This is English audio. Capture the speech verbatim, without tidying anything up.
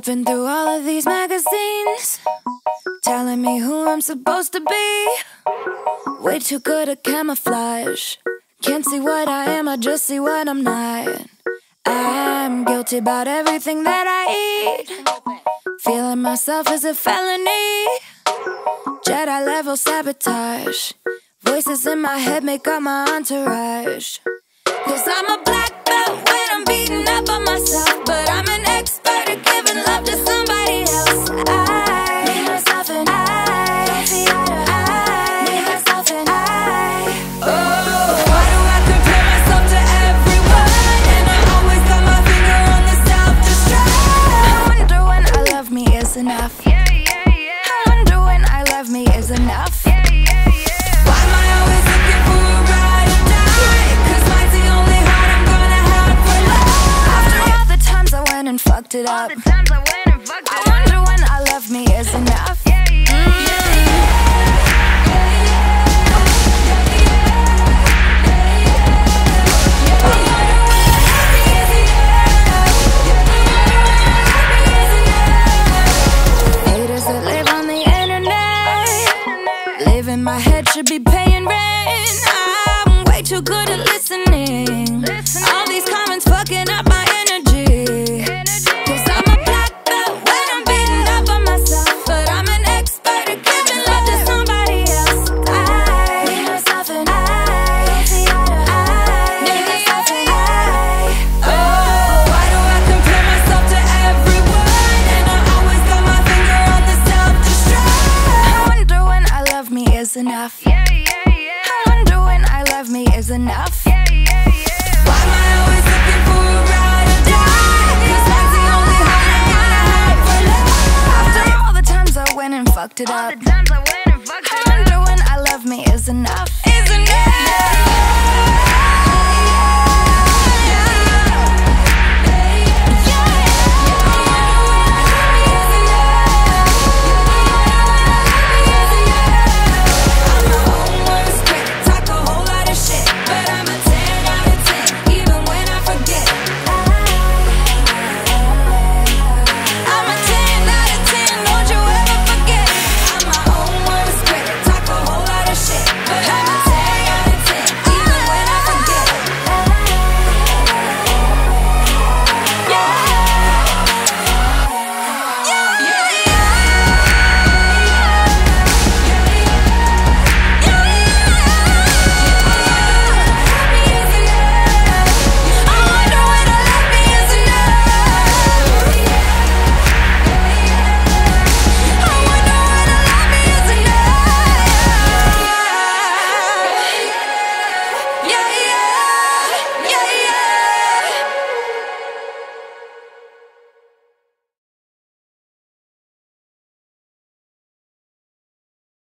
Flipping through all of these magazines, telling me who I'm supposed to be. Way too good at camouflage. Can't see what I am, I just see what I'm not. I'm guilty about everything that I eat. Feeling myself is a felony. Jedi level sabotage. Voices in my head make up my entourage. Cause I'm a black belt when I'm beating up on myself, but I'm an expert at giving love to somebody else. I need myself and I don't see eye to eye. Need myself and I. Oh, why do I compare myself to everyone? And I always got my finger on the self-destruct. I wonder when I love me is enough. Yeah, yeah, yeah. I wonder when I love me is enough. Yeah, yeah, yeah. Why am I always looking for a ride or die? Cause mine's the only heart I'm gonna have for life. After all the times I went and fucked it up, all the times I went and fucked it up, I wonder when I love me is enough. Yeah, yeah, haters that live on the internet, live in my head, should be paying rent. I'm way too good at listening. All these comments fucking up my energy. Cause I'm a black belt when I'm beating up on myself, but I'm an expert at giving love to somebody else. I need myself and I don't see eye to eye. Need myself and I. Oh, why do I compare myself to everyone? And I always got my finger on the self-destruct. I wonder when I love me is enough. Yeah, yeah, yeah. I wonder when I love me is enough. Yeah, yeah, yeah. Why am I always looking for a ride or die? Cause mine's the only heart I'm gonna have for life. After all the times I went and fucked it up, all the times I went and fucked it up, I wonder when I love me is enough.